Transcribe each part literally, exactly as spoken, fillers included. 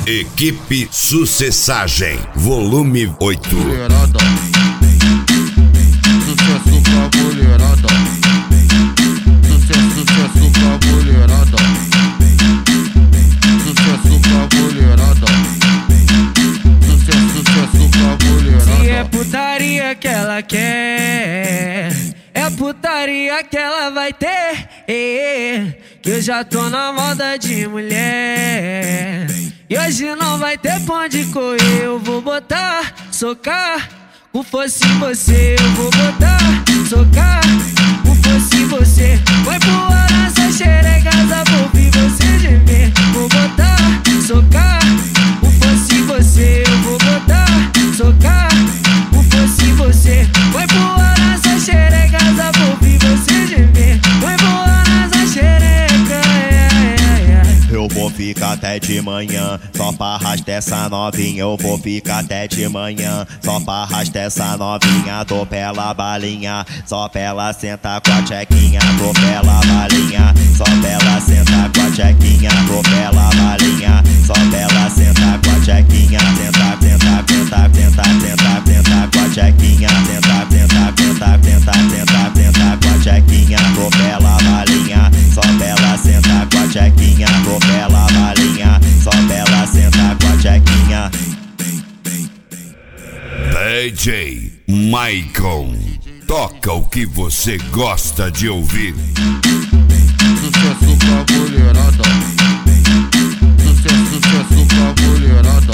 Equipe Sucessagem, volume oito. Mulherada, sucesso com a mulherada, sucesso, sucesso com a mulherada, sucesso com a mulherada, sucesso, sucesso com a mulherada. Se é putaria que ela quer, é putaria que ela vai ter, eh, que eu já tô na moda de mulher. E hoje não vai ter pra onde correr. Eu vou botar, socar, se fosse você. Eu vou botar, socar, se fosse você. Vai voar nessa xereca, vou ouvir você gemer. Vou botar, socar, se fosse você. Eu vou botar, socar, se fosse você. Vai voar nessa xereca, vou ouvir você gemer. Vai voar nessa xereca, yeah, yeah, yeah. Eu vou ficar até de manhã, só pra arrastar essa novinha. Eu vou ficar até de manhã, só pra arrastar essa novinha. Tô pela balinha, só pra ela sentar com a tchequinha. Tô pela balinha, só pra ela sentar com a tchequinha. Tô pela balinha, só pra ela sentar com a tchequinha. Sentar, sentar, sentar, sentar, sentar, sentar com a tchequinha. Sentar, sentar, sentar, sentar, sentar, sentar com a tchequinha. Tô pela balinha, só pra ela sentar com a tchequinha. Tô pela balinha, só pra ela sentar com a tchequinha. D J Michael, toca o que você gosta de ouvir. Sucesso com a mulherada, sucesso, sucesso com a mulherada,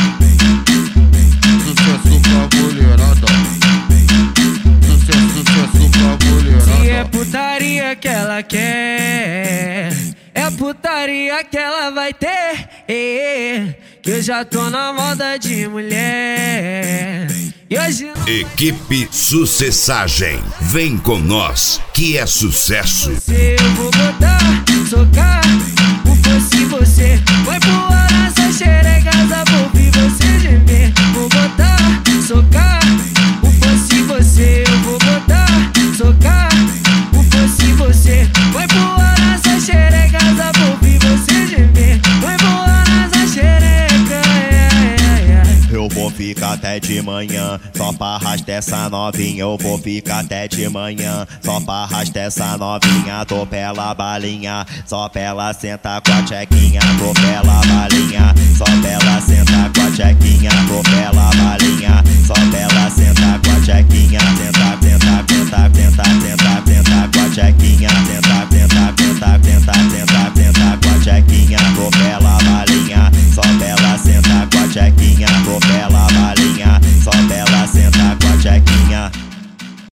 sucesso com a mulherada, sucesso, sucesso com a mulherada. Se é putaria que ela quer, é putaria que ela vai ter, eh, que eu já tô na moda de mulher. E hoje não... Equipe Sucessagem, vem com nós, que é sucesso. Eu vou botar, socar, se fosse você. Vai voar nessa xereca, vou ouvir você gemer. Vou botar, socar, se fosse você. Eu vou botar, socar, se fosse você. Vai voar nessa xereca, vou ouvir você gemer. Vai voar nessa xereca, yeah, yeah, yeah. Eu vou ficar até de manhã, só pra arrastar essa novinha. Eu vou ficar até de manhã, só pra arrastar essa novinha. Tô pela balinha, só pra ela sentar com a tchequinha. Tô pela balinha, só pra ela sentar com a tchequinha. Tô pela balinha, só pra ela sentar com a tchequinha. Sentar, sentar, sentar, sentar, sentar, sentar com a tchequinha. Sentar, sentar, sentar, sentar, sentar, sentar com a tchequinha. Tô pela